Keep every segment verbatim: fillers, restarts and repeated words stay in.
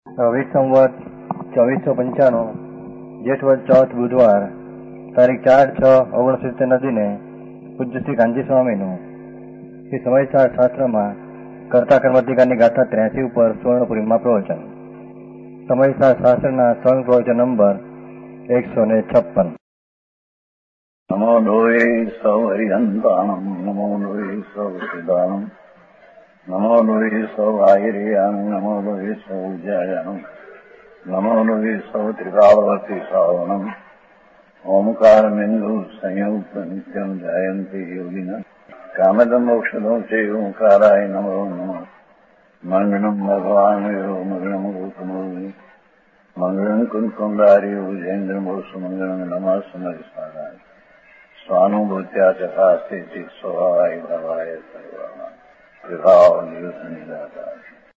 रवि संवत चौबीस सौ पंचाणु जेठ वध चौथ बुधवार तारीख चार छ ओगणसित्तेर न दिने पूज्य श्री कांजी स्वामीनु श्री समयसार शास्त्रमा कर्ता कर्मधिकारनी गाथा त्र्यासी पर सुवर्णपुरीमा प्रवचन। समयसार शास्त्रना स्वयं प्रवचन नंबर एक सौ ने छप्पन। नमो लोये सौ हरिहंताणम नमो लोये सौ सिदानम नमो लोये सौ आयर्याम नमो लोये सौ जयनम नमो लोये सौ त्रिकालवती सावनम ओंकारमेन्दु संयुक्त नित्यं जयन्ति योगिनः कामदं मोक्षदं च ओंकाराय नमो नमः। मंगलम भगवान यो मंगलम गौतमोनि मंगलम कुंकुंडारि उजेन्द्रमोसु मंगलम नमः समरिसाराय स्वानुभूत्या चकास्ते चित् स्वभावाय भवाय सर्वाः विभाव नियुक्त निराकार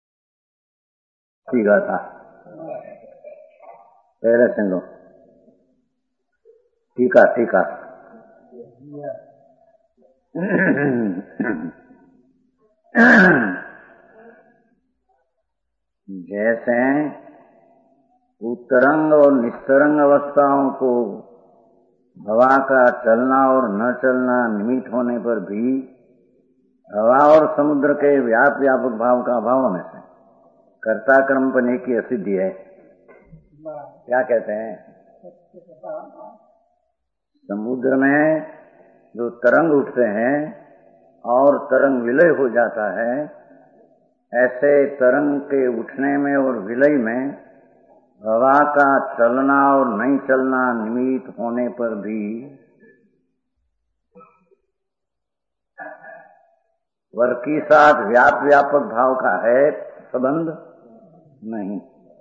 ठीक था। पहले सुनो टीका टीका जैसे उत्तरंग और निस्तरंग अवस्थाओं को हवा का चलना और न चलना निमित्त होने पर भी हवा और समुद्र के व्याप व्यापक भाव का अभाव होने से कर्ता कर्मपने की असिद्धि है। क्या कहते हैं? समुद्र में जो तरंग उठते हैं और तरंग विलय हो जाता है, ऐसे तरंग के उठने में और विलय में हवा का चलना और नहीं चलना निमित्त होने पर भी वर की साथ व्याप व्यापक भाव का है संबंध नहीं।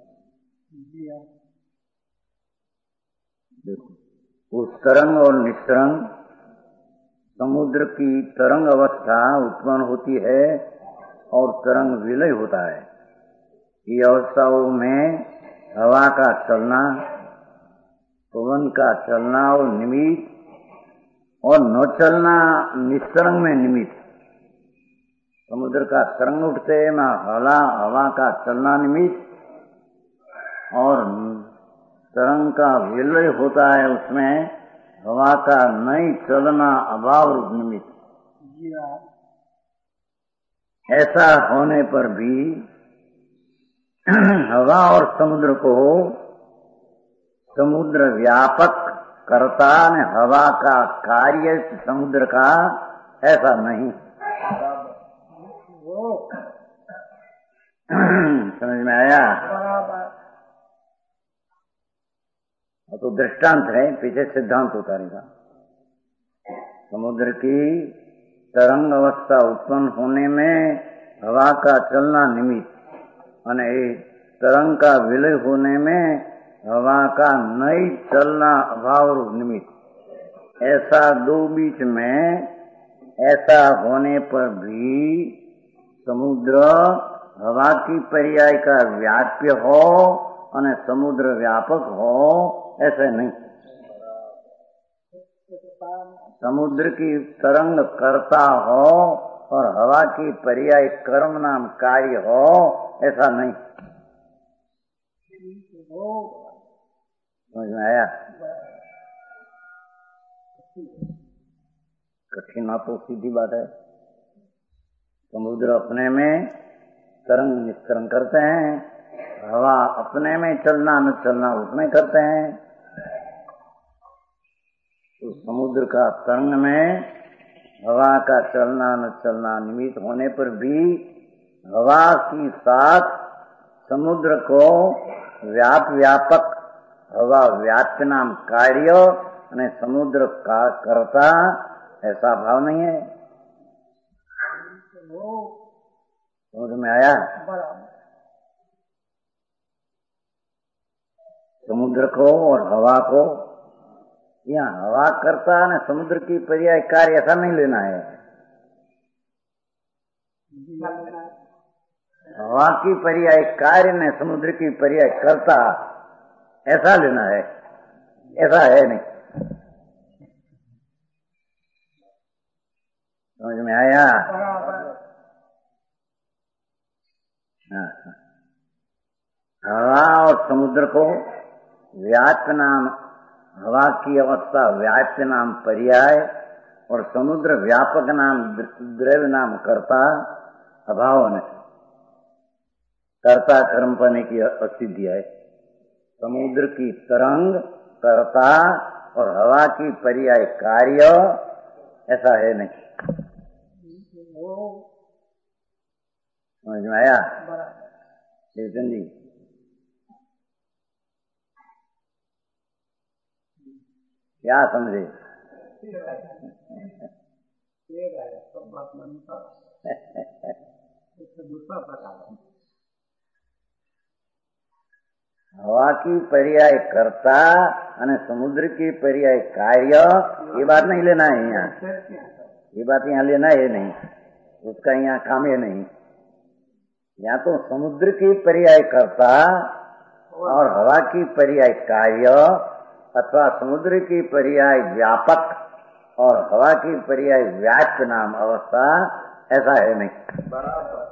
देखो उस तरंग और निस्तरंग समुद्र की तरंग अवस्था उत्पन्न होती है और तरंग विलय होता है। ये अवस्थाओं में हवा का चलना, पवन का चलना और निमित्त और न चलना निस्तरंग में निमित्त। समुद्र का तरंग उठते में हवा हवा का चलना निमित्त और तरंग का विलय होता है, उसमें हवा का नहीं चलना अभाव रूप निमित्त। ऐसा होने पर भी हवा और समुद्र को समुद्र व्यापक करता ने हवा का कार्य समुद्र का ऐसा नहीं। समझ में आया? तो दृष्टांत है, पीछे सिद्धांत उतारेगा। समुद्र की तरंग अवस्था उत्पन्न होने में हवा का चलना निमित्त और तरंग का विलय होने में हवा का नहीं चलना अभाव रूप निमित्त। ऐसा दो बीच में ऐसा होने पर भी समुद्र हवा की पर्याय का व्याप्य हो और समुद्र व्यापक हो, ऐसे नहीं। समुद्र की तरंग करता हो और हवा की पर्याय कर्म नाम कार्य हो, ऐसा नहीं। समझ में आया? कठिन तो सीधी बात है। समुद्र अपने में तरंग निस्तरंग करते हैं, हवा अपने में चलना न चलना उसमें करते हैं। तो समुद्र का तरंग में हवा का चलना न चलना निमित्त होने पर भी हवा की साथ समुद्र को व्याप व्यापक हवा व्याप्य नाम कार्य और समुद्र का करता ऐसा भाव नहीं है। समझ में आया? समुद्र को और हवा को यहाँ हवा करता है, समुद्र की पर्याय कार्य ऐसा नहीं लेना है। हवा की पर्याय कार्य ने समुद्र की पर्याय करता ऐसा लेना है, ऐसा है नहीं। समझ में आया? हाँ। हवा और समुद्र को व्याप्य नाम, हवा की अवस्था व्याप्य नाम पर्याय और समुद्र व्यापक नाम द्रव्य नाम कर्ता अभाव में कर्ता कर्म पाने की असिद्धि है। समुद्र की तरंग कर्ता और हवा की पर्याय कार्य ऐसा है नहीं। समझ में आया कीर्तन जी? क्या समझे? हवा की पर्याय कर्ता અને समुद्र की पर्याय कार्य, ये बात नहीं लेना है यहाँ, ये बात यहाँ लेना है नहीं, उसका यहाँ काम है नहीं। या तो समुद्र की पर्याय कर्ता और हवा की पर्याय कार्य अथवा समुद्र की पर्याय व्यापक और हवा की पर्याय व्याप्त नाम अवस्था, ऐसा है नहीं। बराबर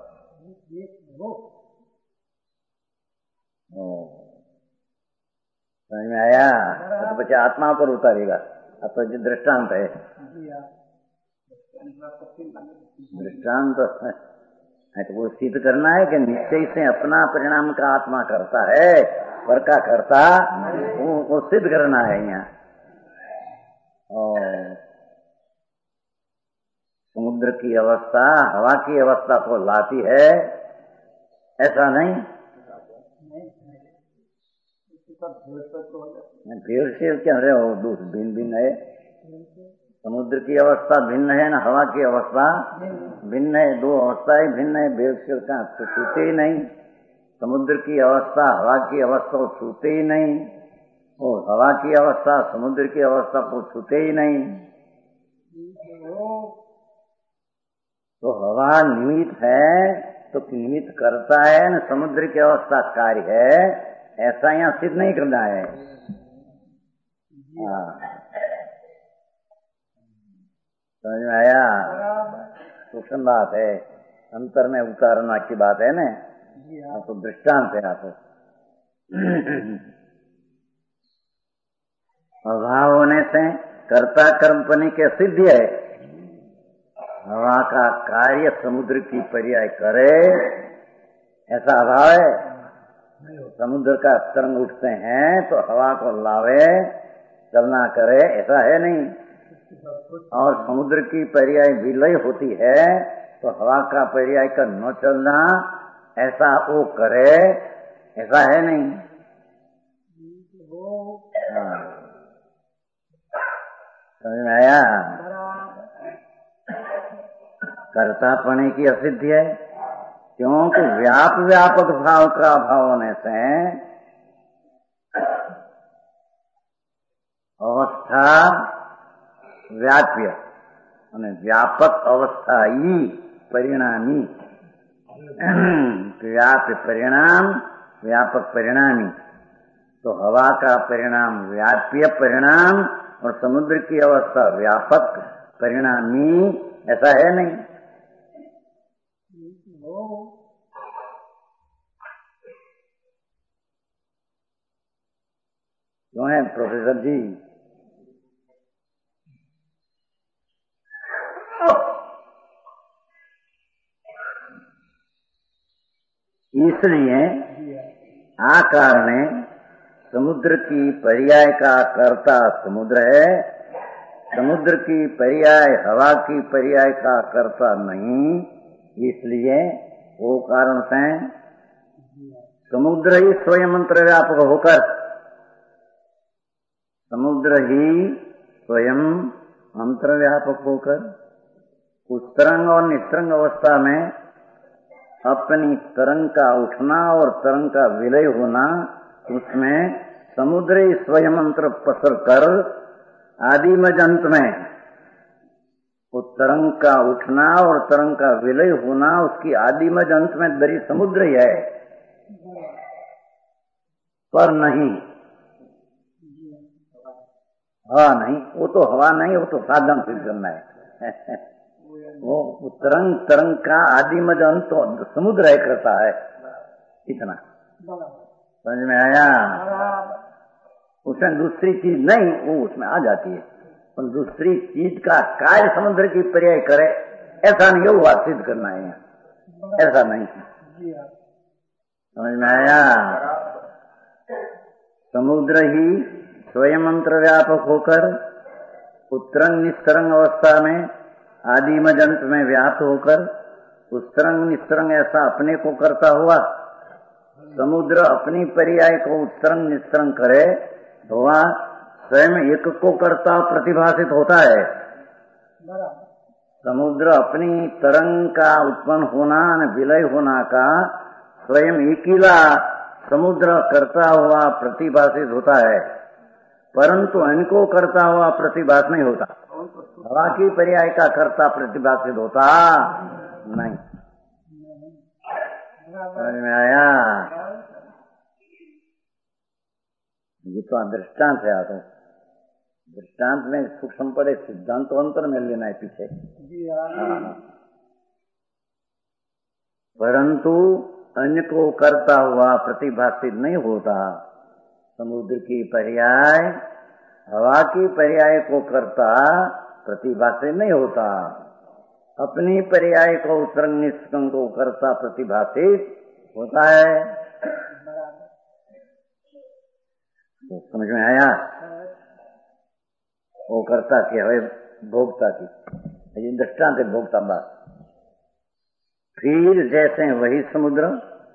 समझ में आया? तो बच्चे आत्मा पर उतारेगा। अब तो जो दृष्टांत है, दृष्टांत है तो वो सिद्ध करना है कि निश्चय से अपना परिणाम का आत्मा करता है, पर का करता वो, वो सिद्ध करना है यहाँ। और समुद्र की अवस्था हवा की अवस्था को लाती है, ऐसा नहीं। भेड़ से क्या रहे हो, दूसरे भिन्न भिन्न है। समुद्र की अवस्था भिन्न है ना, हवा की अवस्था भिन्न है, दो अवस्थाएं भिन्न है। भेड़ से का तो छूते ही नहीं। समुद्र की अवस्था हवा की अवस्था को छूते ही नहीं, और हवा की अवस्था समुद्र की अवस्था को छूते ही नहीं। तो हवा निमित्त है तो निमित्त करता है न, समुद्र की अवस्था कार्य है, ऐसा यहाँ सिद्ध नहीं करना है। समझ में आया? सूक्ष्म बात है, अंतर में उतारना की बात है न। आपको दृष्टांत है। आपको अभाव होने से कर्ता कर्मपनि के सिद्धि है। हवा का कार्य समुद्र की पर्याय करे, ऐसा अभाव है। समुद्र का तरंग उठते हैं तो हवा को लावे, चलना करे, ऐसा है नहीं। और समुद्र की पर्याय विलय होती है तो हवा का पर्याय का न चलना, ऐसा वो करे, ऐसा है नहीं। समझ में आया? कर्तापने की असिद्धि है, क्योंकि व्याप व्यापक भाव का अभाव होने से अवस्था व्याप्य અને व्यापक अवस्था ही परिणामी, व्याप्य परिणाम व्यापक परिणामी। तो हवा का परिणाम व्याप्य परिणाम और समुद्र की अवस्था व्यापक परिणामी, ऐसा है नहीं। क्यों है प्रोफेसर जी? इसलिए आकार ने समुद्र की पर्याय का कर्ता समुद्र है, समुद्र की पर्याय हवा की पर्याय का कर्ता नहीं। इसलिए वो कारण से समुद्र ही स्वयं अंतर्व्यापक होकर, समुद्र ही स्वयं अंतर्व्यापक होकर उस तरंग और निस्तरंग अवस्था में अपनी तरंग का उठना और तरंग का विलय होना, उसमें समुद्र ही स्वयं अंतर पसर कर आदि मजंत में उस तरंग का उठना और तरंग का विलय होना, उसकी आदि मजंत में दरी समुद्र ही है, पर नहीं हवा नहीं। वो तो हवा नहीं, वो तो साधन सिद्ध करना है। वो तरंग तरंग का आदि मजंत तो समुद्र है करता है, इतना समझ में आया? उसमें दूसरी चीज नहीं, वो उसमें आ जाती है, पर दूसरी चीज का कार्य समुद्र की पर्याय करे ऐसा नहीं हुआ, सिद्ध करना है, ऐसा नहीं। समझ में आया? समुद्र ही स्वयं मंत्र व्यापक होकर उत्तरंग निस्तरंग अवस्था में आदि मजंत में व्याप्त होकर उत्तरंग निस्तरंग ऐसा अपने को करता हुआ समुद्र अपनी पर्याय को उत्तरंग निस्तरंग करे तो वह स्वयं एक को करता प्रतिभाषित होता है। समुद्र अपनी तरंग का उत्पन्न होना और विलय होना का स्वयं एकीला समुद्र करता हुआ प्रतिभाषित होता है, परंतु इनको करता हुआ प्रतिभास नहीं होता। हवा की पर्याय का करता प्रतिभाषित होता नहीं। समझ में आया? ये तो दृष्टांत है। आप दृष्टांत में सूक्ष्म पड़े, सिद्धांत तो अंतर में लेना है पीछे। हाँ। परंतु अन्य को करता हुआ प्रतिभाषित नहीं होता। समुद्र की पर्याय हवा की पर्याय को करता प्रतिभाषित नहीं होता, अपनी पर्याय को उत्तरंग निस्तरंग को करता प्रतिभाषित होता है। तो समझ में आया? वो करता क्या है? भोक्ता की। ये दृष्टांत है भोक्ता बात। फिर जैसे वही समुद्र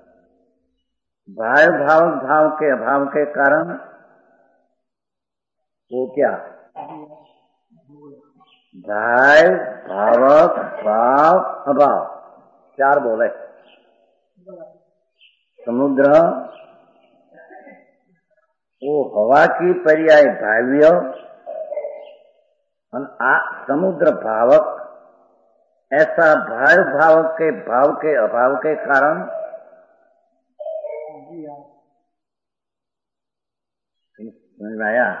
भाव भाव भाव के अभाव के कारण वो क्या भाव भावक भाव अभाव चार बोले। समुद्र वो हवा की पर्याय भाव्य और समुद्र भावक ऐसा भाव भावक के भाव के अभाव के कारण समझ में आया?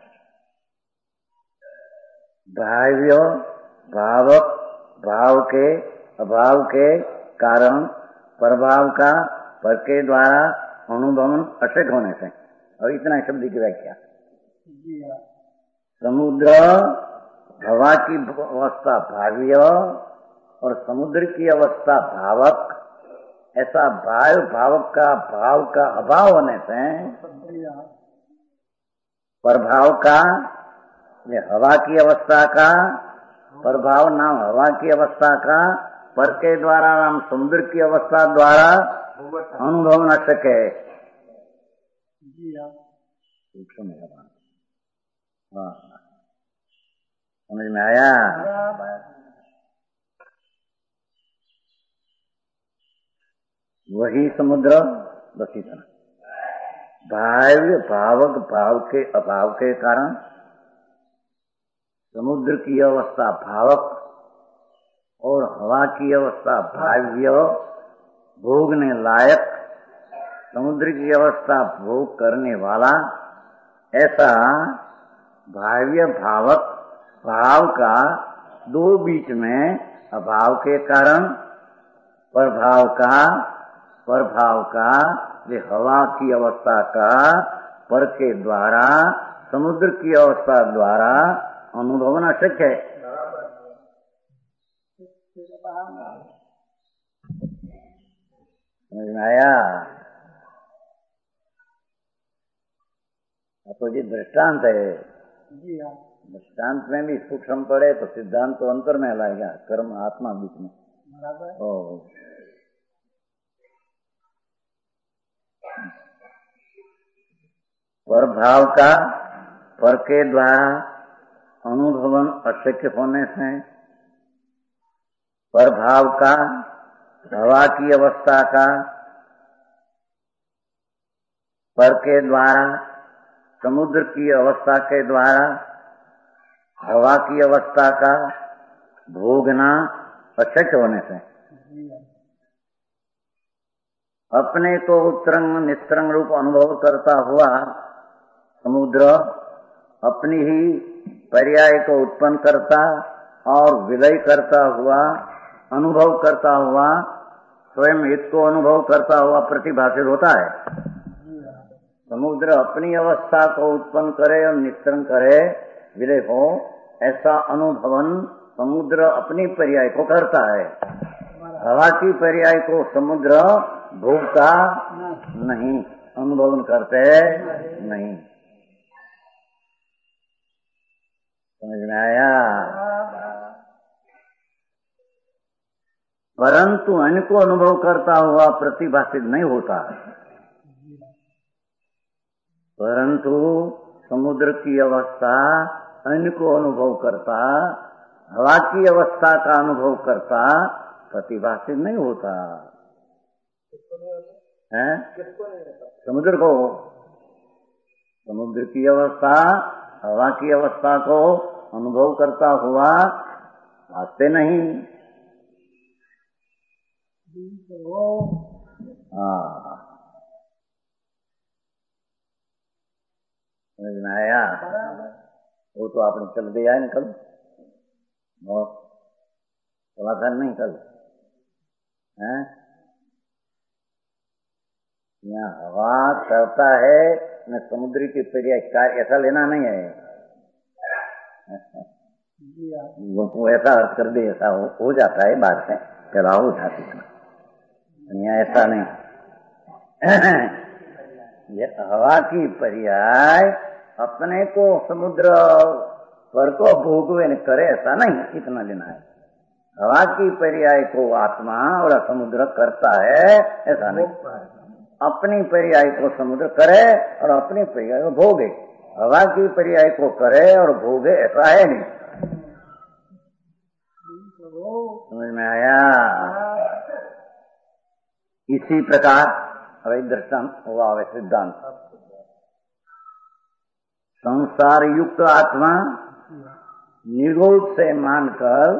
भाव्य भावक भाव के अभाव के कारण प्रभाव का पर के द्वारा अनुभवन अशक होने से। और इतना शब्द की व्याख्या। समुद्र हवा की अवस्था भाव्य और समुद्र की अवस्था भावक, ऐसा भाव भावक का भाव का अभाव होने से प्रभाव का हवा की अवस्था का प्रभाव नाम हवा की अवस्था का पर के द्वारा नाम समुद्र की अवस्था द्वारा अनुभव न सके। हाँ, समझ में आया? वही समुद्र बस इतना भाव्य भावक भाव के अभाव के कारण समुद्र की अवस्था भावक और हवा की अवस्था भाव्य भोगने लायक, समुद्र की अवस्था भोग करने वाला, ऐसा भाव्य भावक भाव का दो बीच में अभाव के कारण प्रभाव का प्रभाव का वे हवा की अवस्था का पर के द्वारा समुद्र की अवस्था द्वारा अनुभव न शक्य है। समझ में आया? तो ये दृष्टांत है। दृष्टांत में भी सूक्ष्म पड़े तो सिद्धांत तो अंतर में लाएगा, कर्म आत्मा बीच में। ओ प्रभाव का पर के द्वारा अनुभवन अशक्य होने से प्रभाव का हवा की अवस्था का पर के द्वारा समुद्र की अवस्था के द्वारा हवा की अवस्था का भोगना अशक्य होने से अपने को उत्तरंग निस्तरंग रूप अनुभव करता हुआ समुद्र अपनी ही पर्याय को उत्पन्न करता और विलय करता हुआ अनुभव करता हुआ स्वयं एक को अनुभव करता हुआ प्रतिभाषित होता है। समुद्र अपनी अवस्था को उत्पन्न करे और निस्तरण करे, विलय हो, ऐसा अनुभवन समुद्र अपनी पर्याय को करता है। हवा की पर्याय को समुद्र भोगता नहीं, अनुभवन करते नहीं। समझ में आया? परंतु अन्य को अनुभव करता हुआ प्रतिभाषित नहीं होता। परंतु समुद्र की अवस्था अन्य को अनुभव करता, हवा की अवस्था का अनुभव करता, प्रतिभाषित नहीं होता है। समुद्र को, समुद्र की अवस्था हवा की अवस्था को अनुभव करता हुआ आते नहीं। हाँ, समझ में आया? वो तो आपने चल दिया है कल, और समाधान नहीं कल है। यहाँ हवा करता है न समुद्र की पर्याय कार्य, ऐसा लेना नहीं है। वो ऐसा अर्थ कर दे, ऐसा हो, हो जाता है बाद में, चलाओ उठाती है। यहाँ ऐसा नहीं। ये हवा की पर्याय अपने को समुद्र पर को भोगवे न करे, ऐसा नहीं, इतना लेना है। हवा की पर्याय को आत्मा और समुद्र करता है, ऐसा नहीं। अपनी पर्याय को समुद्र करे और अपनी पर्याय को भोगे। हवा की पर्याय को करे और भोगे, ऐसा है नहीं। समझ में आया? इसी प्रकार अवैध दर्शन हुआ वे सिद्धांत। संसार युक्त आत्मा निरोध से मानकर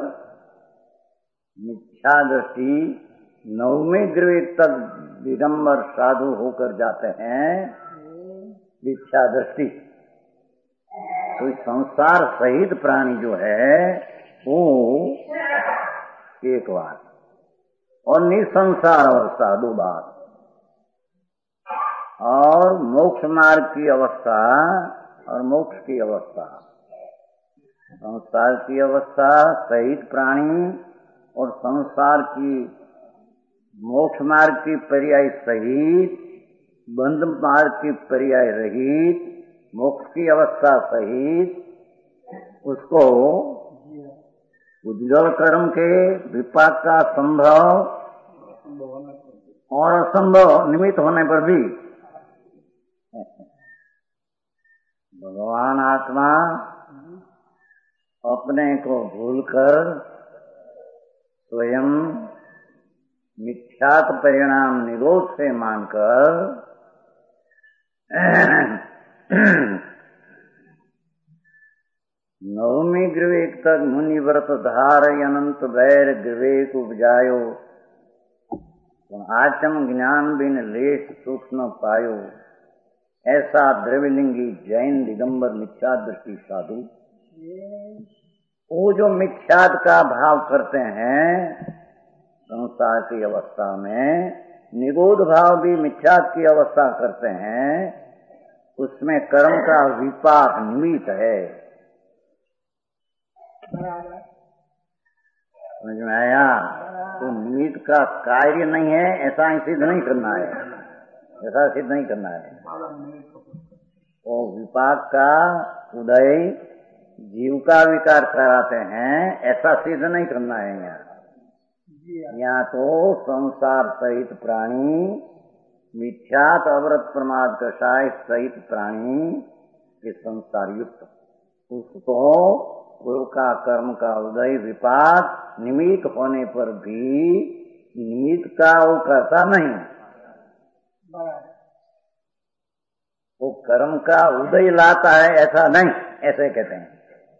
मिथ्या दृष्टि नवमी द्रव्य तक दिगंबर साधु होकर जाते हैं। मिथ्या दृष्टि तो संसार सहित प्राणी जो है वो एक बात, और निसंसार अवस्था दो बात, और मोक्ष मार्ग की अवस्था और मोक्ष की अवस्था। संसार की अवस्था सहित प्राणी और संसार की मोक्ष मार्ग की पर्याय सहित, बंध मार्ग की पर्याय रहित, मोक्ष की अवस्था सहित, उसको उज्ज्वल कर्म के विपाक का संभव और असंभव निमित्त होने पर भी भगवान आत्मा अपने को भूलकर स्वयं मिथ्यात्व परिणाम निरोध से मानकर नवमी ग्रवेक तक मुनि व्रत धारय अनंत वैर ग्रवेक उपजायो, आचम ज्ञान बिन लेश सुख न पायो। ऐसा द्रव्यलिंगी जैन दिगंबर मिथ्या दृष्टि साधु, वो जो मिथ्याद का भाव करते हैं संसार की अवस्था में, निरोध भाव भी मिथ्याद की अवस्था करते हैं, उसमें कर्म का विपाक निमित्त है। समझ में आया? तो निमित्त का कार्य नहीं है, ऐसा ही सिद्ध नहीं करना है, ऐसा सिद्ध नहीं करना है। वो विपाक का उदय जीव का विकार कराते हैं, ऐसा सिद्ध नहीं करना है। यहाँ यहाँ तो संसार सहित प्राणी, मिथ्यात अवरत प्रमाद कषाय सहित प्राणी के संसार युक्त, उसको पूर्व का कर्म का उदय विपाक निमित्त होने पर भी निमित्त का वो करता नहीं। वो कर्म का उदय लाता है, ऐसा नहीं, ऐसे कहते हैं।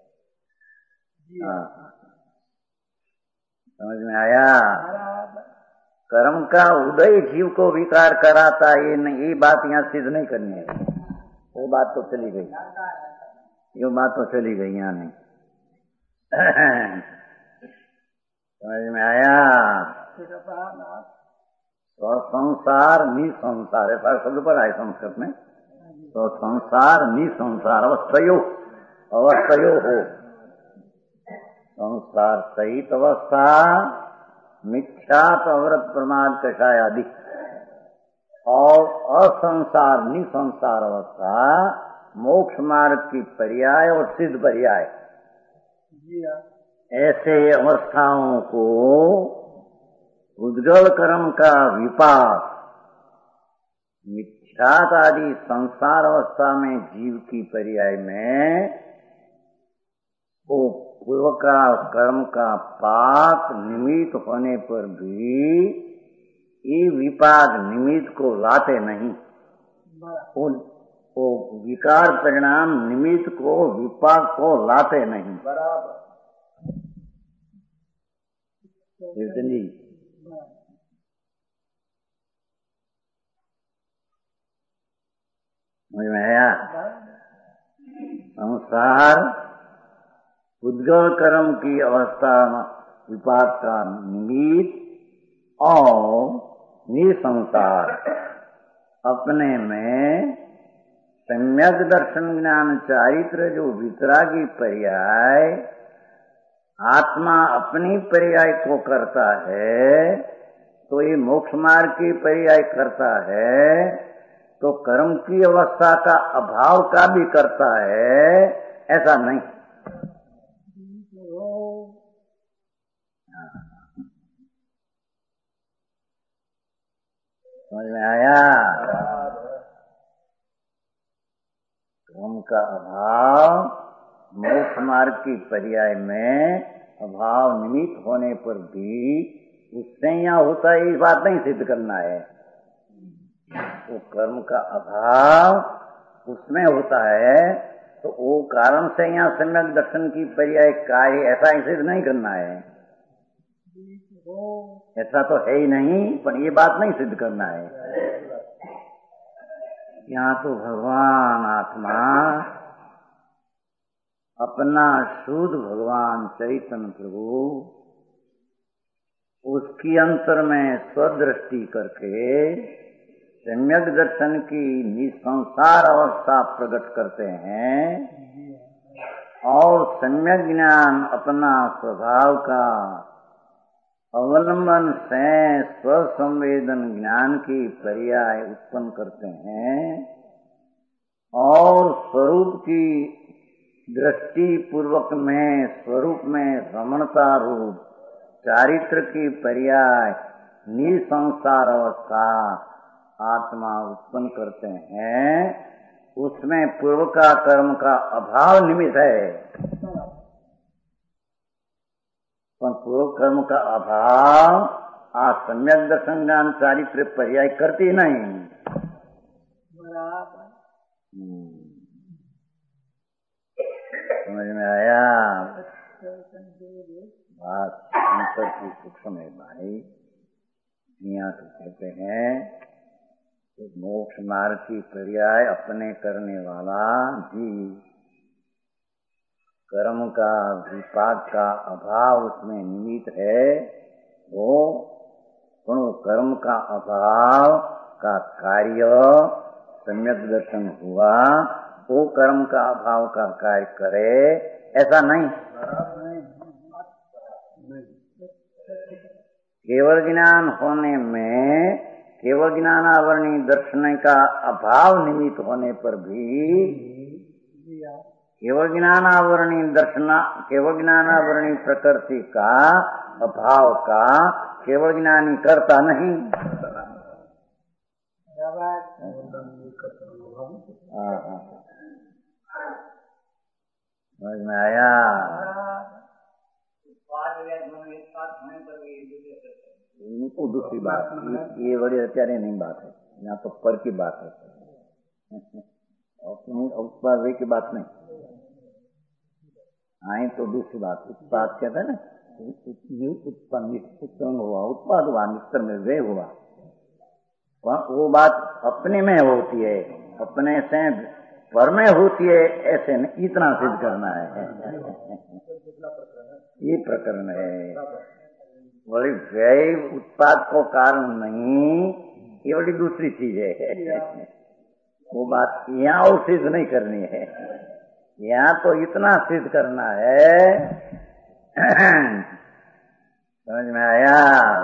हाँ, समझ में आया? कर्म का उदय जीव को विकार कराता, ये नहीं, ये बात यहाँ सिद्ध नहीं करनी है। वो बात तो चली गई, ये बात तो चली गई यहाँ नहीं। समझ में आया? तो संसार निसंसार, ऐसा शब्द पर आए संस्कृत में, तो संसार निसंसार अवस्थयो अवस्थयो हो। संसार सहित अवस्था मिथ्या अवरत प्रमाद कषाय आदि, और असंसार निसंसार अवस्था मोक्ष मार्ग की पर्याय और सिद्ध पर्याय। ऐसे अवस्थाओं को उद्गल कर्म का विपाक मिथ्यात आदि संसार अवस्था में जीव की पर्याय में वो पूर्व का कर्म का पाप निमित्त होने पर भी ये विपाक निमित्त को लाते नहीं। उन वो विकार परिणाम निमित्त को विपाक को लाते नहीं। बराबर जी। समझ में आया? संसार उद्गल कर्म की अवस्था विपाक का निमित्त और निसंसार अपने में सम्यक दर्शन ज्ञान चारित्र जो वितरागी पर्याय आत्मा अपनी पर्याय को करता है, तो ये मोक्ष मार्ग की पर्याय करता है, तो कर्म की अवस्था का अभाव का भी करता है, ऐसा नहीं। समझ में आया? कर्म का अभाव मोक्ष मार्ग की पर्याय में अभाव निमित्त होने पर भी उससे यहाँ होता है, ये बात नहीं सिद्ध करना है। वो कर्म का अभाव उसमें होता है, तो वो कारण से यहाँ सम्यक दर्शन की पर्याय कार्य ऐसा ही सिद्ध नहीं करना है। ऐसा तो है ही नहीं, पर ये बात नहीं सिद्ध करना है। यहाँ तो भगवान आत्मा अपना शुद्ध भगवान चैतन्य प्रभु उसकी अंतर में स्वदृष्टि करके सम्यक दर्शन की निसंसार अवस्था प्रकट करते हैं, और सम्यक ज्ञान अपना स्वभाव का अवलंबन से स्वसंवेदन ज्ञान की पर्याय उत्पन्न करते हैं, और स्वरूप की दृष्टि पूर्वक में स्वरूप में रमणता रूप चारित्र की पर्याय निसंसार अवस्था आत्मा उत्पन्न करते हैं। उसमें पूर्व का कर्म का अभाव निमित्त है, पर पूर्व कर्म का अभाव आ सम्यक दर्शन ज्ञान चारित्र पर्याय करती नहीं। बराबर समझ में आया? बात अंतर की सूक्ष्म है भाई। यहाँ तो कहते हैं कि मोक्ष मार्ग की पर्याय अपने करने वाला जीव कर्म का विपाक का अभाव उसमें निमित्त है, वो वो कर्म का अभाव का कार्य सम्यक दर्शन हुआ, वो कर्म का अभाव का कार्य करे, ऐसा नहीं। केवल ज्ञान होने में केवल ज्ञानावरणी दर्शन का अभाव निमित्त होने पर भी केवल ज्ञानावरणी दर्शना केवल ज्ञानावरणी प्रकृति का अभाव का केवल ज्ञानी करता नहीं। समझ में आया? इनको दूसरी बात, ये बड़ी अत्यारे नहीं बात है, यहाँ तो पर की बात है, उत्पाद की बात नहीं। आई तो दूसरी बात, उत्पाद कहते हैं ना, उत्पन्न हुआ, उत्पाद हुआ, निस्तर में वे हुआ, वो बात अपने में होती है, अपने से पर में होती है, ऐसे नहीं, इतना सिद्ध करना है। ये प्रकरण है। बड़ी व्यय उत्पाद को कारण नहीं, ये बड़ी दूसरी चीज है। वो बात यहाँ और सिद्ध नहीं करनी है, यहाँ तो इतना सिद्ध करना है। समझ में आया?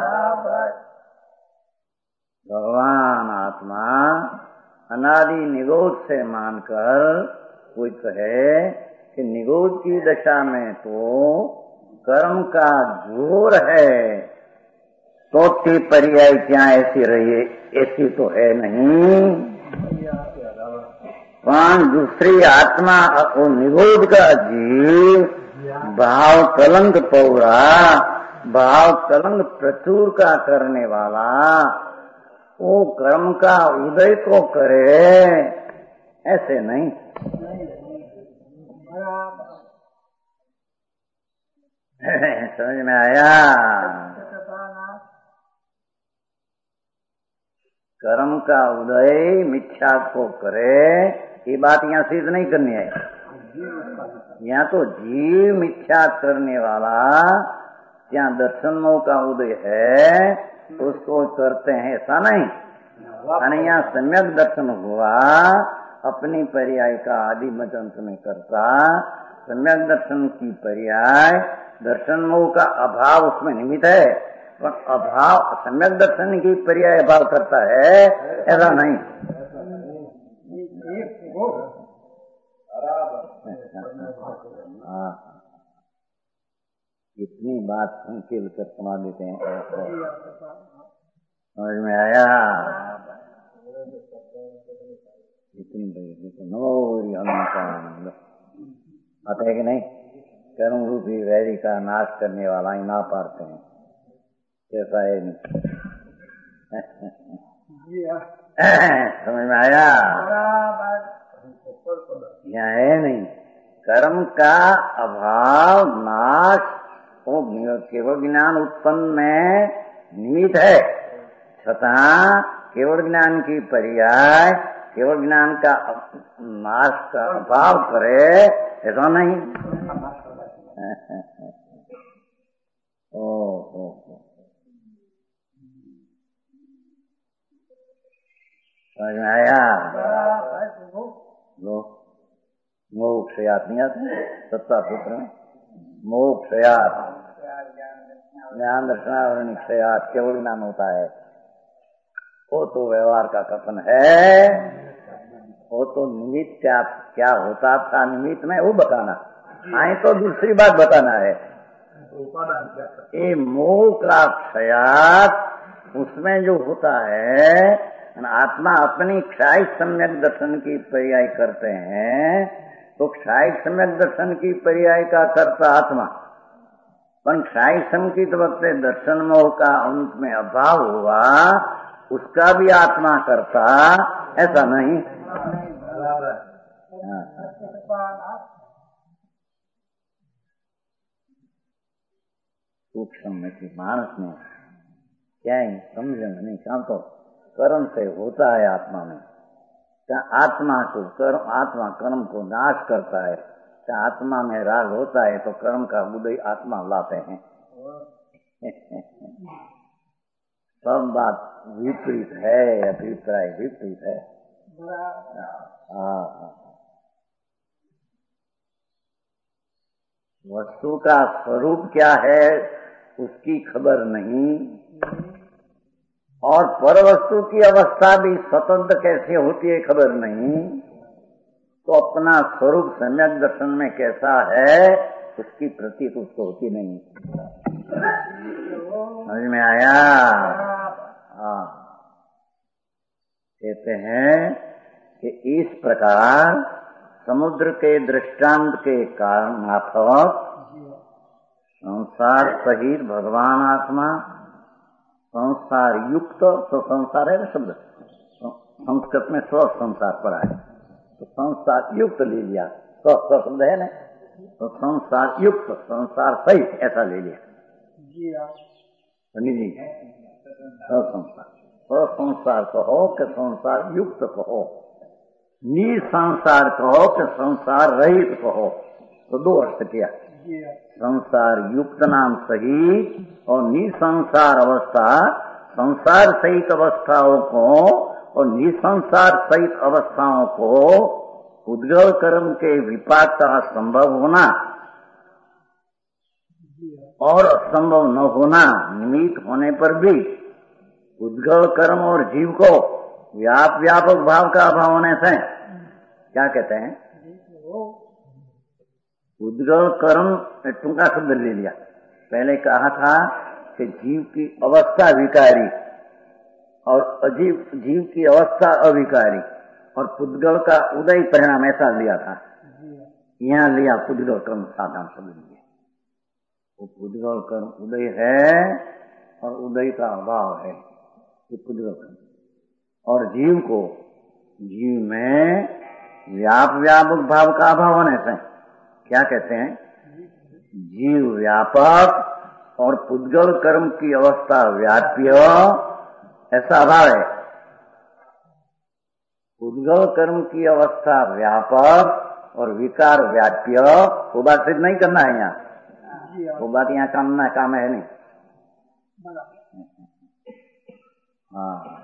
भगवान आत्मा अनादि निगोद से मानकर कोई कहे कि निगोद की दशा में तो कर्म का जोर है, तो ती पर्याय क्या ऐसी रही, ऐसी तो है नहीं। पर दूसरी आत्मा वो निगोद का जीव भाव कलंक पौरा, भाव कलंक प्रचुर का करने वाला, वो कर्म का उदय को करे, ऐसे नहीं। समझ में आया? कर्म का उदय मिथ्या को करे, ये बात यहाँ सिद्ध नहीं करनी है। यहाँ तो जीव मिथ्या करने वाला, यहाँ दर्शन मोह का उदय है, उसको करते हैं, ऐसा नहीं। यानी यहाँ सम्यक दर्शन हुआ, अपनी पर्याय का आदि मत में करता, सम्यक दर्शन की पर्याय दर्शन मोह का अभाव उसमें निमित्त है, पर अभाव सम्यक दर्शन की पर्याय अभाव करता है, ऐसा नहीं। हाँ, इतनी बात संकेल कर सुना देते हैं, समझ में आया? इतनी नमोरी हनुमान आता है कि नहीं? कर्म रूपी वैरी का नाश करने वाला ही ना पाते हैं, कैसा है? समझ में आया? यहाँ है नहीं, कर्म का अभाव नाश वो केवल ज्ञान उत्पन्न में निमित्त है, छता केवल ज्ञान की पर्याय केवल ज्ञान का नाश का अभाव करे, ऐसा नहीं। ओ, ओ, ओ। समझ में आया? लो मोक्ष याद नहीं आते सत्ता पुत्र में, मोक्ष याद ज्ञान दर्शनावरण क्षयात केवल ज्ञान होता है, वो तो व्यवहार का कथन है, वो तो निमित्त क्या क्या होता था निमित्त में वो बताना, आए तो दूसरी बात बताना है। ये मोह का क्षयात उसमें जो होता है, आत्मा अपनी क्षाय सम्यक दर्शन की पर्याय करते हैं, तो क्षाय सम्यक दर्शन की पर्याय का करता आत्मा, पर क्षाय संकित वक्त दर्शन मोह का अंत में अभाव हुआ, उसका भी आत्मा करता, ऐसा नहीं। सूक्ष्म में कि मानस में क्या है समझ नहीं, क्या तो कर्म से होता है आत्मा में, क्या आत्मा को कर्म आत्मा कर्म को नाश करता है, क्या आत्मा में राग होता है तो कर्म का उदय आत्मा लाते हैं। सब बात विपरीत है, अभिप्राय विपरीत है। वस्तु का स्वरूप क्या है उसकी खबर नहीं, और पर वस्तु की अवस्था भी स्वतंत्र कैसे होती है खबर नहीं, तो अपना स्वरूप सम्यक दर्शन में कैसा है उसकी प्रतीत उसको होती नहीं। समझ में आया? हाँ, कहते हैं कि इस प्रकार समुद्र के दृष्टांत के कारण माफक संसार सहित भगवान आत्मा संसार युक्त, तो संसार है ना शब्द, संस्कृत में स्व संसार पढ़ा है, तो संसार युक्त ले लिया, स्व स्व शब्द है ना, तो संसार युक्त संसार सहित ऐसा ले लिया जी। संसार स्व संसार कहो कि संसार युक्त कहो, निसंसार कहो कि संसार रहित कहो, तो दो अर्थ किया। संसार युक्त नाम सही और निसंसार अवस्था, संसार सहित अवस्थाओं को और निसंसार सहित अवस्थाओं को उद्गल कर्म के विपाक का संभव होना और असंभव न होना, निमित्त होने पर भी उद्गल कर्म और जीव को व्याप व्यापक भाव का अभाव होने से क्या कहते हैं? उद्गल कर्म टूंका शब्द ले लिया। पहले कहा था कि जीव की अवस्था विकारी और अजीव जीव की अवस्था अविकारी और पुद्गल का उदय परिणाम ऐसा लिया था। यहाँ लिया पुद्गल कर्म साधारण शब्द लिया। वो पुद्गल कर्म उदय है और उदय का अभाव है, ये पुद्गल कर्म। और जीव को जीव में व्याप व्यापक भाव का अभाव होने से क्या कहते हैं? जीव व्यापक और पुद्गल कर्म की अवस्था व्याप्य, ऐसा अभाव है। पुद्गल कर्म की अवस्था व्यापक और विकार व्याप्य, वो बात सिद्ध नहीं करना है यहाँ, वो बात यहाँ काम ना काम है नहीं। हाँ,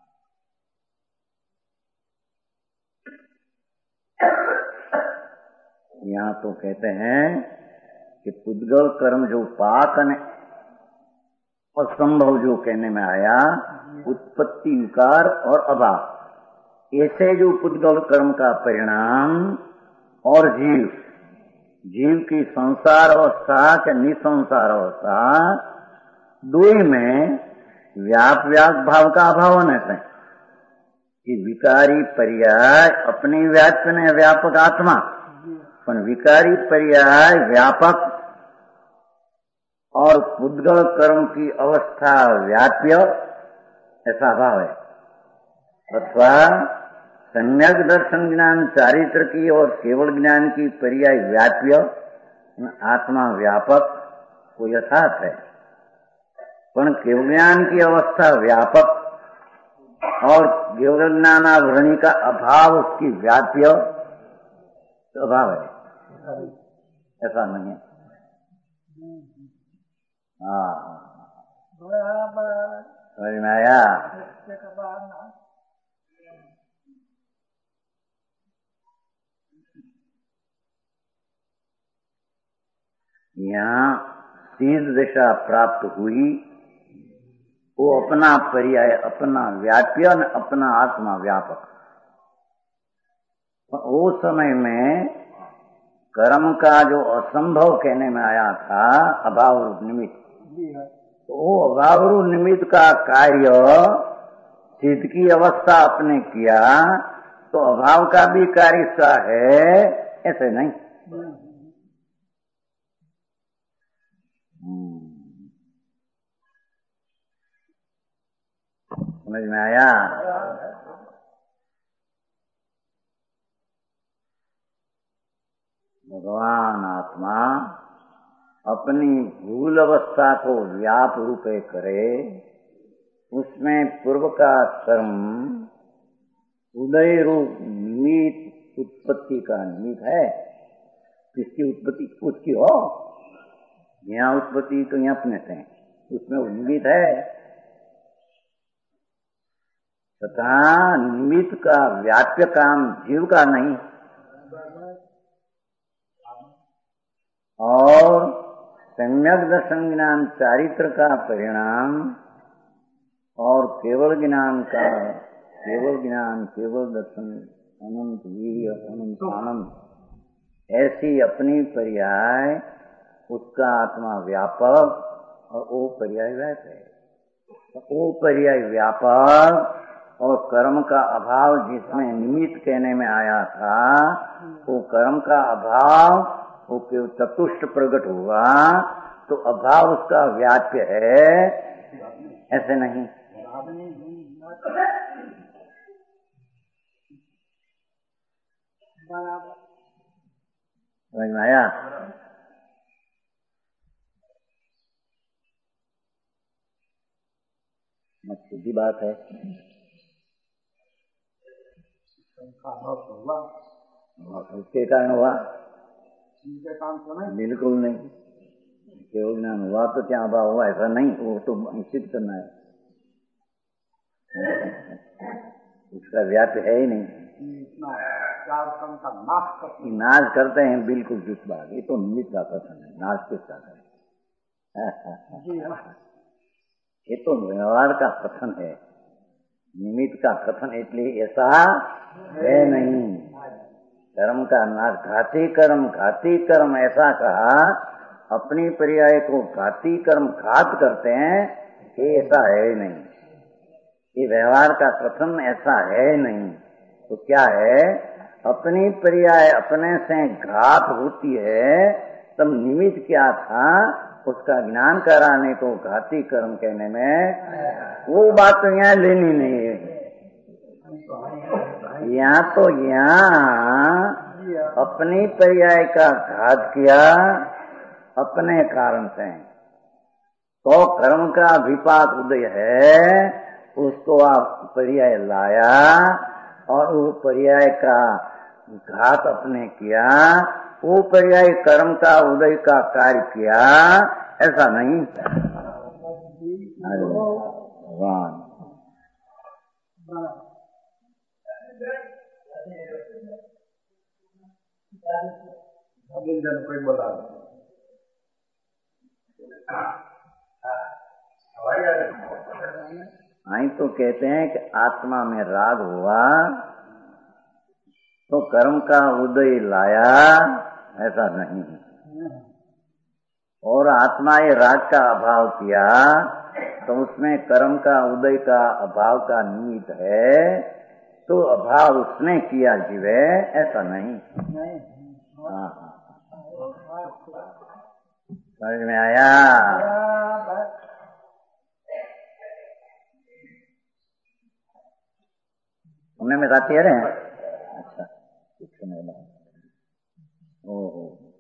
यहाँ तो कहते हैं कि पुद्गल कर्म जो पाक ने असंभव जो कहने में आया, उत्पत्ति विकार और अभाव, ऐसे जो पुद्गल कर्म का परिणाम और जीव जीव की संसार अवस्था के निसंसार अवस्था दुई में व्याप व्याप भाव का अभाव होने से कि विकारी पर्याय अपनी व्याप्य ने व्यापक आत्मा, पर विकारी पर्याय व्यापक और पुद्गल कर्म की अवस्था व्याप्य, ऐसा भाव है। अथवा सम्यक दर्शन ज्ञान चारित्र की और केवल ज्ञान की पर्याय व्याप्य, आत्मा व्यापक को यथार्थ है, पर केवल ज्ञान की अवस्था व्यापक और केवल ज्ञानावरणी का अभाव उसकी व्याप्य अभाव है, ऐसा नहीं है। हाँ, समझ में आया? यहाँ सिद्ध दशा प्राप्त हुई, वो अपना पर्याय अपना व्याप्य न अपना आत्मा व्यापक। वो समय में कर्म का जो असंभव कहने में आया था, अभाव निमित्त, तो वो अभाव निमित्त का कार्य सिद्ध की अवस्था अपने किया, तो अभाव का भी कार्य सा है, ऐसे नहीं। समझ में आया? भगवान आत्मा अपनी भूल अवस्था को व्याप रूपे करे, उसमें पूर्व का कर्म उदय रूप निमित्त उत्पत्ति का निमित्त है। किसकी उत्पत्ति? उसकी हो। यहाँ उत्पत्ति तो यहाँ अपने से, उसमें वो निमित्त है। तथा निमित्त का व्याप्य काम जीव का नहीं, और सम्यक दर्शन ज्ञान चारित्र का परिणाम और केवल ज्ञान का केवल ज्ञान केवल दर्शन अनंत वीर्य अनंत आनंद, ऐसी अपनी पर्याय उसका आत्मा व्यापक और वो पर्याय व्यापक है। वो पर्याय व्यापक और कर्म का अभाव जिसमें निमित्त कहने में आया था, वो कर्म का अभाव वो केवल चतुष्ट प्रकट हुआ, तो अभाव उसका व्याप्य है, ऐसे नहीं। समझ में आया? मत सीधी बात है। उसके कारण हुआ? बिल्कुल नहीं। केवल ज्ञान हुआ तो क्या अभाव हुआ? ऐसा नहीं, वो तो सिद्ध करना है। उसका व्याप्य है ही नहीं। नाश करते हैं, बिल्कुल जिस बात, ये तो निमित्त का कथन है, नाश किसका करें। ये तो व्यवहार का कथन है, निमित्त का कथन इसलिए ऐसा है नहीं। कर्म का नाश, घाती कर्म घाती कर्म ऐसा कहा, अपनी पर्याय को घाती कर्म घात करते हैं, ये ऐसा है ही नहीं। ये व्यवहार का कथन ऐसा है नहीं। तो क्या है, अपनी पर्याय अपने से घात होती है, तब निमित्त क्या था, उसका ज्ञान कराने को घाती कर्म कहने में वो बात तो यहाँ लेनी नहीं है। यहाँ तो यहाँ अपनी पर्याय का घात किया अपने कारण से, तो कर्म का विपाक उदय है, उसको आप पर्याय लाया और वो पर्याय का घात अपने किया, वो पर्याय कर्म का उदय का कार्य किया, ऐसा नहीं। भगवान कोई बोला आई तो कहते हैं कि आत्मा में राग हुआ तो कर्म का उदय लाया, ऐसा नहीं। और आत्मा ये राग का अभाव किया तो उसमें कर्म का उदय का अभाव का निमित्त है, तो अभाव उसने किया जीवे, ऐसा नहीं। हाँ, समझ में आया? हमने में रात है। अच्छा, ओहो,